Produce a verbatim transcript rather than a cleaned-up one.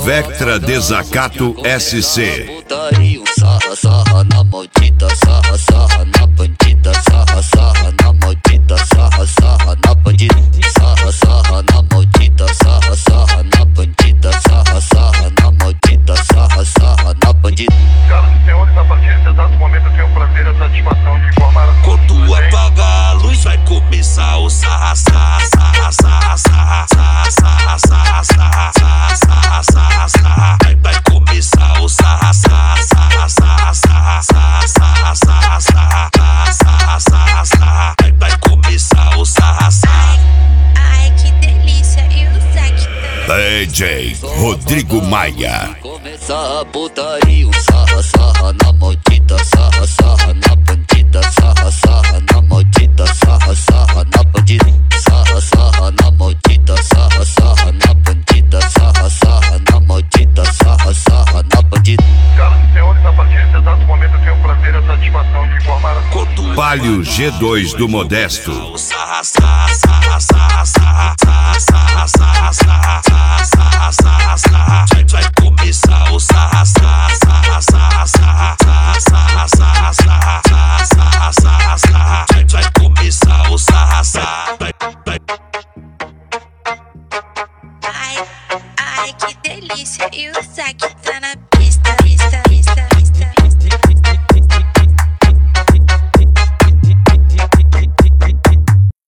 Vectra Desacato S C. Putaria, sarra, sarra na maldita, sarra, sarra na bandida, sarra, sarra na maldita, sarra, sarra na bandida, sarra, sarra na maldita, sarra, sarra na bandida, sarra, sarra na maldita, sarra, sarra na bandida. Senhoras e senhores, a partir desse exato momento eu tenho o prazer e a satisfação de informar a quando apagar a luz vai começar o sarra, sarra, sarra, sarra, sarra, sarra, sarra, sarra, sarra, sarra, sarra, sarra. Vai, vai começar o sarra, sarra, sarra, sarra, sarra, sarra, sarra, sarra, sarra, sarra, sarra, sarra. Vai, vai começar o sarra, sarra. Ai, que delícia, e o Zac D J Rodrigo Maia. Começa a putaria, sarra, sarra na maldita, sarra, sarra na bandida, sarra, sarra na maldita, sarra, sarra na bandida, sarra, sarra na maldita, sarra, sarra na bandida, sarra, sarra na maldita, sarra, sarra na bandida. Senhoras e senhores, a partir desse exato momento eu tenho o prazer e a satisfação de informar a Quando Palio G dois do Modesto. o sarra, sarra, sarra, sarra, sarra, sarra, sarra, sarra, sarra, sarra, sarra, sarra. Vai, vai começar o sarra, sarra, sarra, sarra, sarra, sarra, sarra, sarra, sarra, sarra, sarra. Vai, vai começar o sarra, sarra. Vai, vai. Ai, ai, que delícia, e o Zac tá na